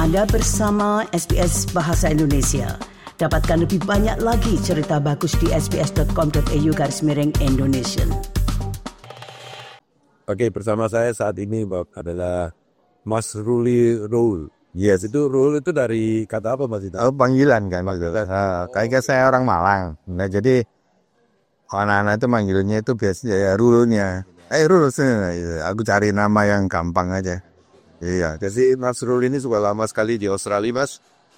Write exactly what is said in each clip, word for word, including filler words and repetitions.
Anda bersama S B S Bahasa Indonesia. Dapatkan lebih banyak lagi cerita bagus di sbs.com.au garis miring Indonesian. Oke, bersama saya saat ini adalah Mas Ruli Rule. Yes, itu Rule itu dari kata apa Mas? Oh, panggilan kan panggilan. Uh, kayaknya saya orang Malang. Nah, jadi anak-anak itu manggilnya itu biasanya ya Rule-nya. Eh, Rule, aku cari nama yang gampang aja. Iya, jadi Mas Rule ini sudah lama sekali di Australia, Mas?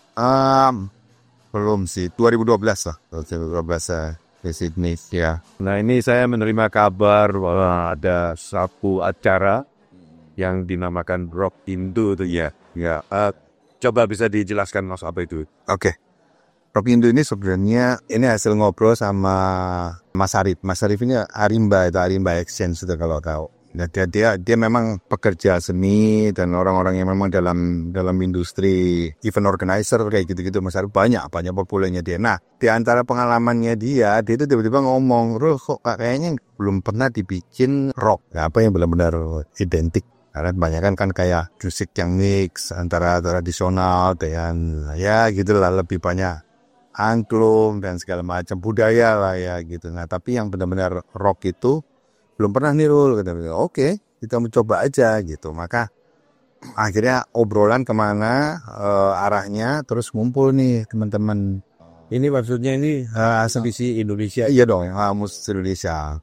Um, belum sih, dua ribu dua belas lah. dua ribu dua belas uh, di Sydney, ya. Nah, ini saya menerima kabar bahwa ada satu acara yang dinamakan Rock Indo itu ya. Ya, uh, coba bisa dijelaskan Mas apa itu? Oke. Okay. Rock Indo ini sebenarnya ini hasil ngobrol sama Mas Arif. Mas Arif ini Arimba, itu Arimba Exchange itu kalau tahu. Nah, dia, dia dia memang pekerja seni dan orang-orang yang memang dalam dalam industri event organizer kayak gitu-gitu. Mas Arif banyak banyak populernya dia. Nah, di antara pengalamannya dia, dia itu tiba-tiba ngomong, "Ruh, kok kayaknya belum pernah dibikin rock." Nah, apa yang benar-benar identik? Karena kebanyakan kan kayak musik yang mix antara tradisional dan ya gitulah, lebih banyak angklung dan segala macam budaya lah ya gitu. Nah, tapi yang benar-benar rock itu belum pernah nih Rul, kata oke okay, kita mencoba aja gitu. Maka akhirnya obrolan kemana uh, arahnya, terus ngumpul nih teman-teman. Ini maksudnya ini uh, asumsi Indonesia. Iya dong, ya, musisi Indonesia.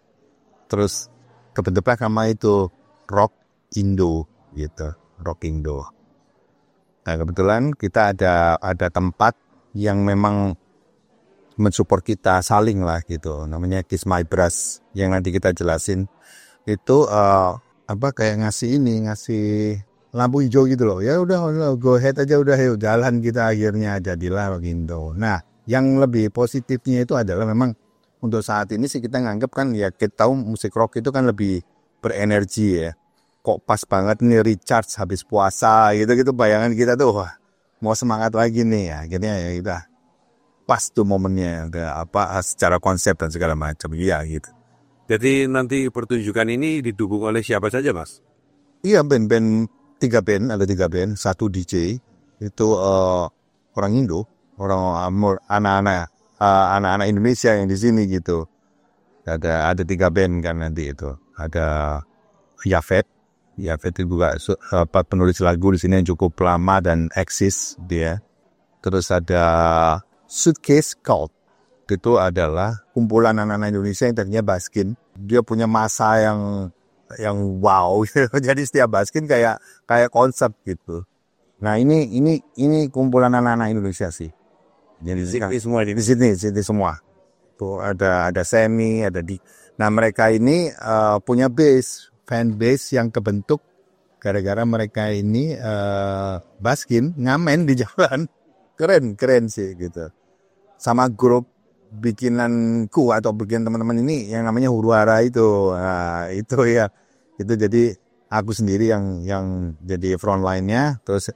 Terus kebentuklah nama itu Rock Indo gitu, Rock Indo. Nah, kebetulan kita ada ada tempat yang memang mensupport kita saling lah gitu, namanya Kiss My Brass yang nanti kita jelasin itu uh, apa kayak ngasih ini ngasih lampu hijau gitu loh, ya udah go ahead aja udah yuk jalan kita, akhirnya jadilah gitu. Nah, yang lebih positifnya itu adalah memang untuk saat ini sih kita nganggap kan ya kita tahu musik rock itu kan lebih berenergi ya, kok pas banget nih recharge habis puasa gitu-gitu, bayangan kita tuh wah mau semangat lagi nih ya, akhirnya ya udah pas tuh momennya, ada apa secara konsep dan segala macam, iya gitu. Jadi nanti pertunjukan ini didukung oleh siapa saja Mas? Iya, band-band, tiga band, ada tiga band, satu D J, itu uh, orang Indo, orang uh, anak-anak uh, anak-anak Indonesia yang di sini gitu. Ada ada tiga band kan nanti itu, ada Yafet, Yafet itu juga uh, penulis lagu di sini yang cukup lama dan eksis dia. Terus ada Suitcase Cult, itu adalah kumpulan anak-anak Indonesia yang tadinya baskin. Dia punya masa yang yang wow, jadi setiap baskin kayak kayak konsep gitu. Nah ini ini ini kumpulan anak-anak Indonesia sih. Jadi di sini semua di sini, sini semua. Tuh ada ada Semi, ada di. Nah mereka ini uh, punya base, fan base yang kebentuk gara-gara mereka ini uh, baskin ngamen di jalan. Keren, keren sih gitu. Sama grup bikinanku atau bikin teman-teman ini yang namanya Huru-Hara itu. Nah, itu ya. Itu jadi aku sendiri yang yang jadi frontline-nya, terus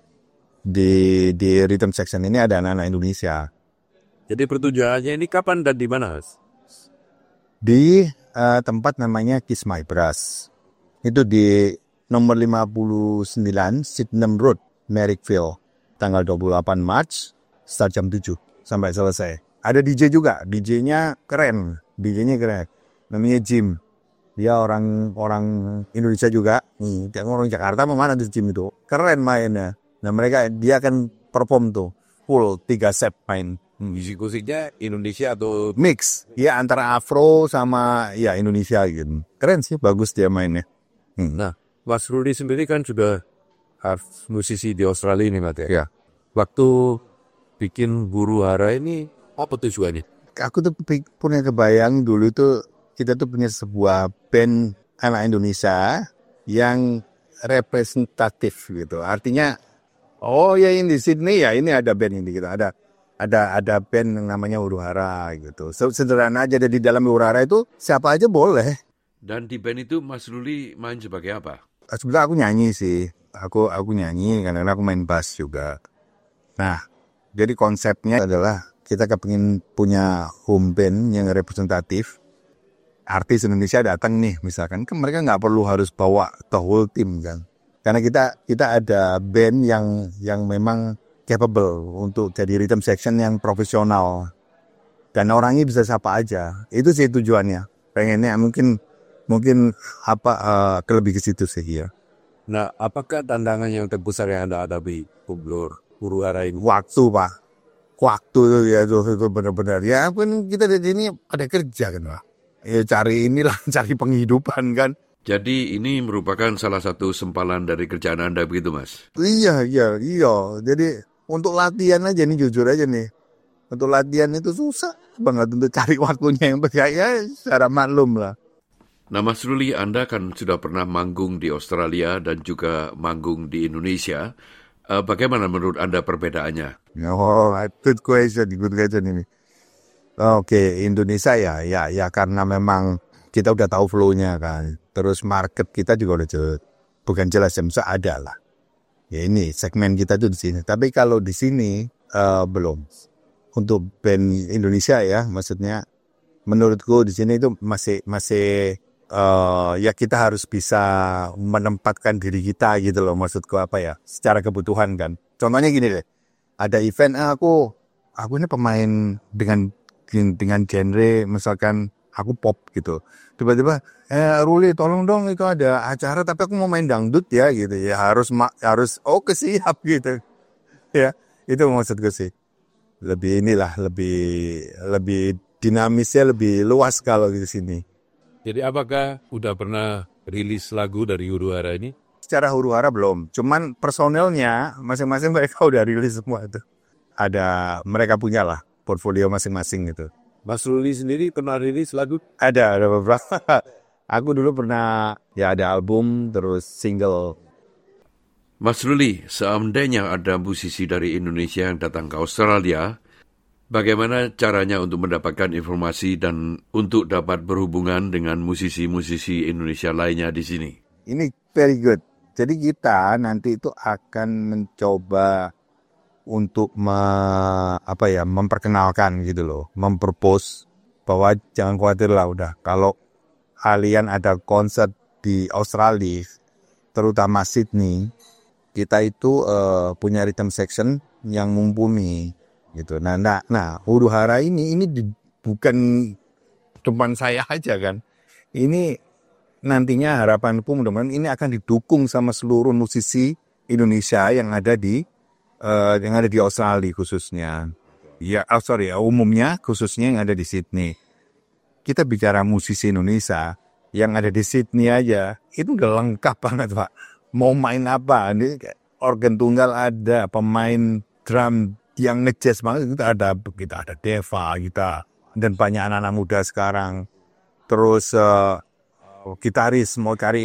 di di rhythm section ini ada anak-anak Indonesia. Jadi pertunjukannya ini kapan dan di mana? Di uh, tempat namanya Kiss My Brass. Itu di nomor lima puluh sembilan Sydenham Road, Marrickville. Tanggal dua puluh delapan Maret, start jam tujuh sampai selesai. Ada D J juga, D J-nya keren, D J-nya keren. Namanya Jim. Dia orang orang Indonesia juga. Hmm, orang Jakarta mana di Jim itu. Keren mainnya. Nah mereka dia akan perform tuh full tiga set main. Musik-musiknya Indonesia atau mix? Ya antara Afro sama ya Indonesia gitu. Keren sih, bagus dia mainnya. Hmm. Nah, Mas Rudi sendiri kan sudah musisi di Australia ini, Mas ya. Ya. Waktu bikin Huru-Hara ini apa tujuannya? Aku tuh punya kebayang dulu tuh kita tuh punya sebuah band anak Indonesia yang representatif gitu. Artinya, oh ya ini di Sydney ya ini ada band ini gitu. Ada ada ada band yang namanya Huru-Hara gitu. Sederhana aja, di dalam Huru-Hara itu siapa aja boleh. Dan di band itu Mas Ruli main sebagai apa? Sebenarnya aku nyanyi sih. Aku aku nyanyi karena aku main bass juga. Nah, jadi konsepnya adalah kita kepingin punya home band yang representatif. Artis Indonesia datang nih misalkan, kan mereka nggak perlu harus bawa the whole team kan. Karena kita kita ada band yang yang memang capable untuk jadi rhythm section yang profesional. Dan orangnya bisa siapa aja. Itu sih tujuannya. Pengennya mungkin mungkin apa uh, ke lebih ke situ sih ya. Nah, apakah tantangan yang terbesar yang Anda hadapi, Bro, Huru Hara ini? Waktu, Pak. Waktu itu ya itu, itu benar-benar. Ya pun kita di sini ada kerja kan, Pak. Ya cari inilah, cari penghidupan kan. Jadi ini merupakan salah satu sempalan dari kerjaan Anda begitu, Mas? Iya, iya, iya. Jadi untuk latihan aja nih, jujur aja nih. Untuk latihan itu susah banget untuk cari waktunya yang baik. Ya secara maklum lah. Nah, Mas Ruli, Anda kan sudah pernah manggung di Australia dan juga manggung di Indonesia. Uh, bagaimana menurut Anda perbedaannya? Oh, good question, good question ini. Oke, okay, Indonesia ya, ya, ya karena memang kita udah tahu flow-nya kan. Terus market kita juga udah jelas, bukan jelas ya, misalnya ada lah. Ya ini segmen kita tuh di sini. Tapi kalau di sini uh, belum. Untuk band Indonesia ya, maksudnya menurutku di sini itu masih masih Uh, ya kita harus bisa menempatkan diri kita gitu loh, maksudku apa ya, secara kebutuhan kan. Contohnya gini deh, ada event ah, aku aku ini pemain dengan dengan genre misalkan aku pop gitu, tiba-tiba eh Ruli tolong dong itu ada acara tapi aku mau main dangdut ya gitu ya, harus harus oke oh, siap gitu ya. Itu maksudku sih, lebih inilah lebih lebih dinamisnya lebih luas kalau di sini. Jadi apakah udah pernah rilis lagu dari Huru Hara ini? Secara Huru Hara belum, cuman personelnya masing-masing mereka udah rilis semua itu. Ada, mereka punya lah portfolio masing-masing gitu. Mas Ruli sendiri pernah rilis lagu? Ada, ada beberapa. Aku dulu pernah, ya ada album, terus single. Mas Ruli, seandainya ada musisi dari Indonesia yang datang ke Australia, bagaimana caranya untuk mendapatkan informasi dan untuk dapat berhubungan dengan musisi-musisi Indonesia lainnya di sini? Ini very good. Jadi kita nanti itu akan mencoba untuk me, apa ya, memperkenalkan gitu loh, mempropose bahwa jangan khawatir lah udah. Kalau kalian ada konser di Australia, terutama Sydney, kita itu uh, punya rhythm section yang mumpuni. Gitu. Nah, nah, nah, Huru Hara ini ini di, bukan cuma saya aja kan. Ini nantinya harapanku mudah-mudahan ini akan didukung sama seluruh musisi Indonesia yang ada di uh, yang ada di Australia khususnya. Ya, oh sorry, ya, umumnya khususnya yang ada di Sydney. Kita bicara musisi Indonesia yang ada di Sydney aja, itu udah lengkap banget, Pak. Mau main apa? Ini organ tunggal ada, pemain drum yang ngejazz banget, kita ada kita ada Deva kita dan banyak anak-anak muda sekarang. Terus uh, gitaris mau cari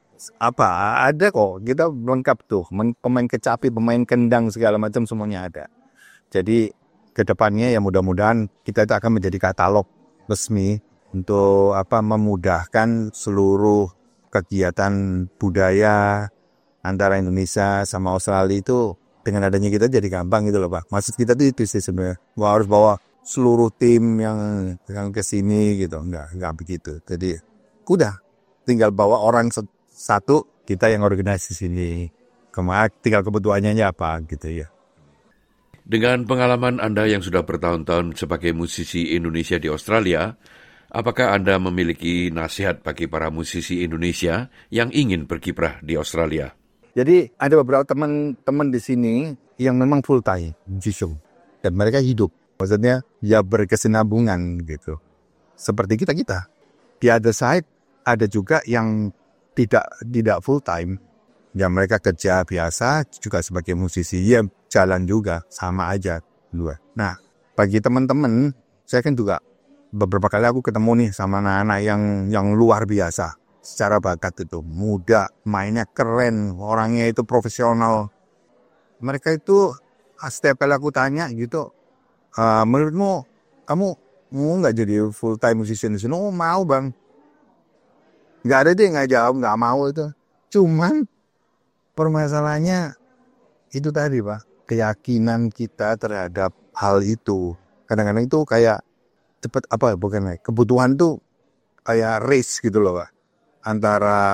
apa ada kok, kita lengkap tuh, pemain kecapi, pemain kendang segala macam semuanya ada. Jadi kedepannya ya mudah-mudahan kita itu akan menjadi katalog resmi untuk apa memudahkan seluruh kegiatan budaya antara Indonesia sama Australia itu. Dengan adanya kita jadi gampang gitu loh, Pak. Maksud kita tuh itu sih sebenarnya. Wah, harus bawa seluruh tim yang yang ke sini gitu. Enggak, enggak begitu. Jadi udah tinggal bawa orang satu, kita yang organisasi sini. Kemarin tinggal kebutuhannya apa gitu ya. Dengan pengalaman Anda yang sudah bertahun-tahun sebagai musisi Indonesia di Australia, apakah Anda memiliki nasihat bagi para musisi Indonesia yang ingin berkiprah di Australia? Jadi ada beberapa teman-teman di sini yang memang full time musician dan mereka hidup, maksudnya ya berkesinambungan gitu. Seperti kita kita. Di other side ada juga yang tidak tidak full time, ya mereka kerja biasa juga sebagai musisi, ya jalan juga sama aja dua. Nah bagi teman-teman, saya kan juga beberapa kali aku ketemu nih sama anak-anak yang yang luar biasa. Secara bakat itu muda, mainnya keren, orangnya itu profesional. Mereka itu setiap kali aku tanya gitu, uh, menurutmu kamu mau nggak jadi full time musician di sini? Oh mau bang. Nggak ada deh nggak jawab nggak mau itu. Cuman permasalahannya itu tadi Pak, keyakinan kita terhadap hal itu. Kadang-kadang itu kayak cepet apa bukan kebutuhan tuh kayak race gitu loh Pak. Antara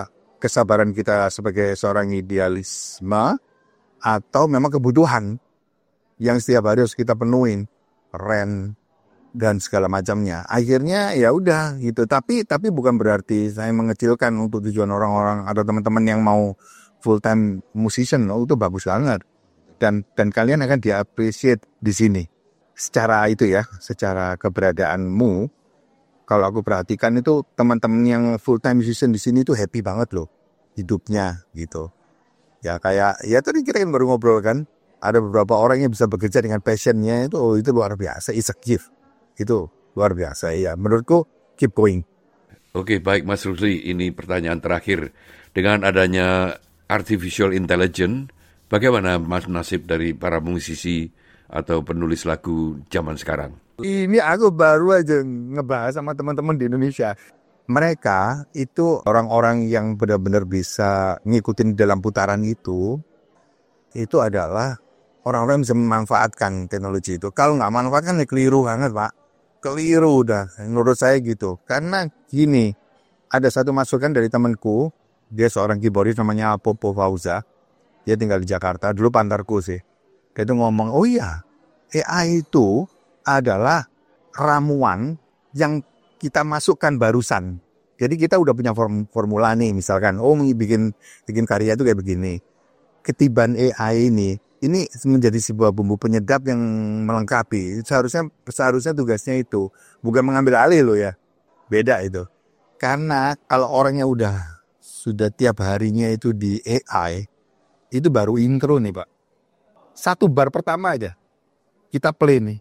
kesabaran kita sebagai seorang idealisme atau memang kebutuhan yang setiap hari harus kita penuhin, rent dan segala macamnya. Akhirnya ya udah gitu. Tapi tapi bukan berarti saya mengecilkan untuk tujuan orang-orang atau teman-teman yang mau full time musician. Oh, itu bagus banget. Dan dan kalian akan di-appreciate di sini. Secara itu ya, secara keberadaanmu, kalau aku perhatikan itu teman-teman yang full time musician di sini itu happy banget loh hidupnya gitu. Ya kayak ya tadi kita kan baru ngobrol kan, ada beberapa orang yang bisa bekerja dengan passionnya itu, oh, itu luar biasa, it's a gift. Itu luar biasa ya. Menurutku keep going. Oke, baik Mas Rusli, ini pertanyaan terakhir. Dengan adanya artificial intelligence, bagaimana Mas nasib dari para musisi atau penulis lagu zaman sekarang? Ini aku baru aja ngebahas sama teman-teman di Indonesia. Mereka itu orang-orang yang benar-benar bisa ngikutin dalam putaran itu, itu adalah orang-orang yang bisa memanfaatkan teknologi itu. Kalau nggak manfaatkan ya keliru banget, Pak. Keliru udah, menurut saya gitu. Karena gini, ada satu masukan dari temanku, dia seorang keyboardist namanya Popo Fauza. Dia tinggal di Jakarta, dulu pantarku sih. Dia itu ngomong, oh iya, A I itu adalah ramuan yang kita masukkan barusan. Jadi kita udah punya form, formula nih, misalkan, oh bikin bikin karya itu kayak begini. Ketiban A I ini, ini menjadi sebuah bumbu penyedap yang melengkapi. Seharusnya seharusnya tugasnya itu bukan mengambil alih loh ya. Beda itu. Karena kalau orangnya udah sudah tiap harinya itu di A I, itu baru intro nih Pak. Satu bar pertama aja kita play nih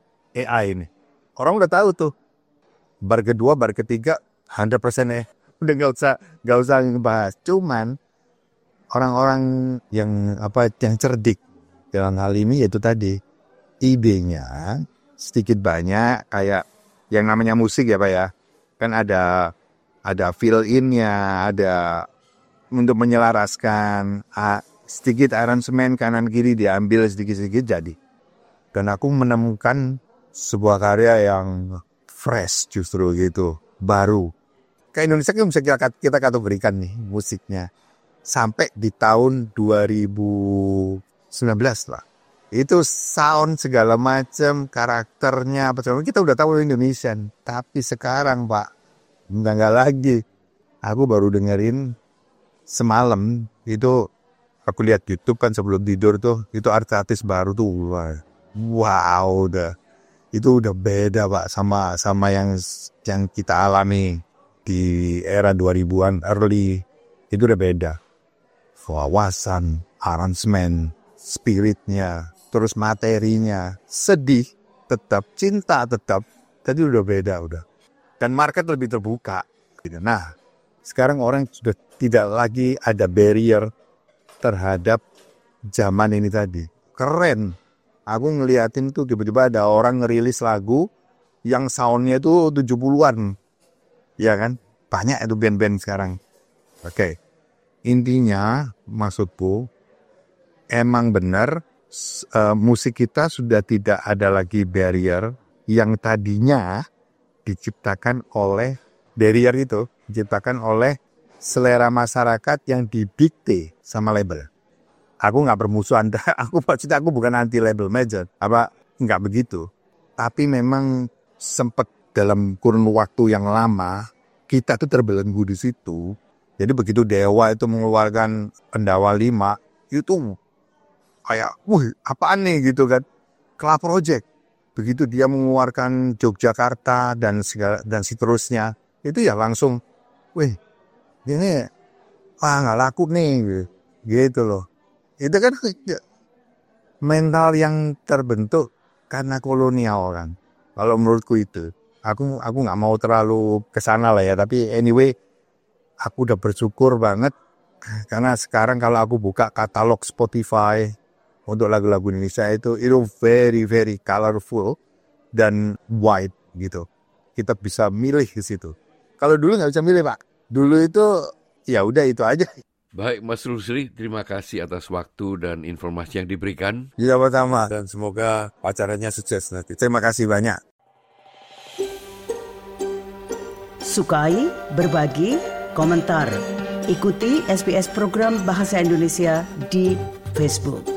A I ini. Orang udah tahu tuh. Bar kedua, bar ketiga seratus persen ya. Udah nggak usah nggak usah ngebahas. Cuman orang-orang yang apa yang cerdik dalam hal ini yaitu tadi idenya sedikit banyak kayak yang namanya musik ya Pak ya, kan ada ada fill in-nya, ada untuk menyelaraskan ah, sedikit aransemen kanan kiri diambil sedikit-sedikit jadi. Dan aku menemukan sebuah karya yang fresh justru gitu, baru. Ke Indonesia kan bisa kita, kita kategorikan nih musiknya. Sampai di tahun dua ribu sembilan belas lah. Itu sound segala macam, karakternya, apa segala macam. Kita udah tahu Indonesian. Tapi sekarang Pak, enggak, enggak lagi. Aku baru dengerin semalam, itu aku lihat YouTube kan sebelum tidur tuh, itu artis-artis baru tuh. Wow, udah. Itu udah beda Pak sama sama yang yang kita alami di era dua ribuan early. Itu udah beda. Wawasan, aransemen, spiritnya, terus materinya, sedih tetap, cinta tetap, tadi udah beda udah. Dan market lebih terbuka. Nah, sekarang orang sudah tidak lagi ada barrier terhadap zaman ini tadi. Keren. Aku ngeliatin tuh tiba-tiba ada orang ngerilis lagu yang soundnya tuh tujuh puluhan. Ya kan? Banyak itu band-band sekarang. Oke. Okay. Intinya, maksudku, emang benar uh, musik kita sudah tidak ada lagi barrier yang tadinya diciptakan oleh, barrier itu diciptakan oleh selera masyarakat yang didikte sama label. Aku nggak bermusuhan, aku maksudnya aku bukan anti label major, apa nggak begitu. Tapi memang sempat dalam kurun waktu yang lama, kita tuh terbelenggu di situ. Jadi begitu Dewa itu mengeluarkan Pendawa lima, itu kayak, wih apaan nih gitu kan. Club Project. Begitu dia mengeluarkan Yogyakarta dan segala, dan seterusnya, itu ya langsung, wih ini wah nggak laku nih gitu loh. Itu kan mental yang terbentuk karena kolonial kan. Kalau menurutku itu, aku aku nggak mau terlalu kesana lah ya. Tapi anyway, aku udah bersyukur banget karena sekarang kalau aku buka katalog Spotify untuk lagu-lagu Indonesia itu itu very very colorful dan wide gitu. Kita bisa milih di situ. Kalau dulu nggak bisa milih Pak. Dulu itu ya udah itu aja. Baik Mas Rusli, terima kasih atas waktu dan informasi yang diberikan. Ya sama dan semoga acaranya sukses nanti. Terima kasih banyak. Sukai, berbagi, komentar. Ikuti S B S program Bahasa Indonesia di Facebook.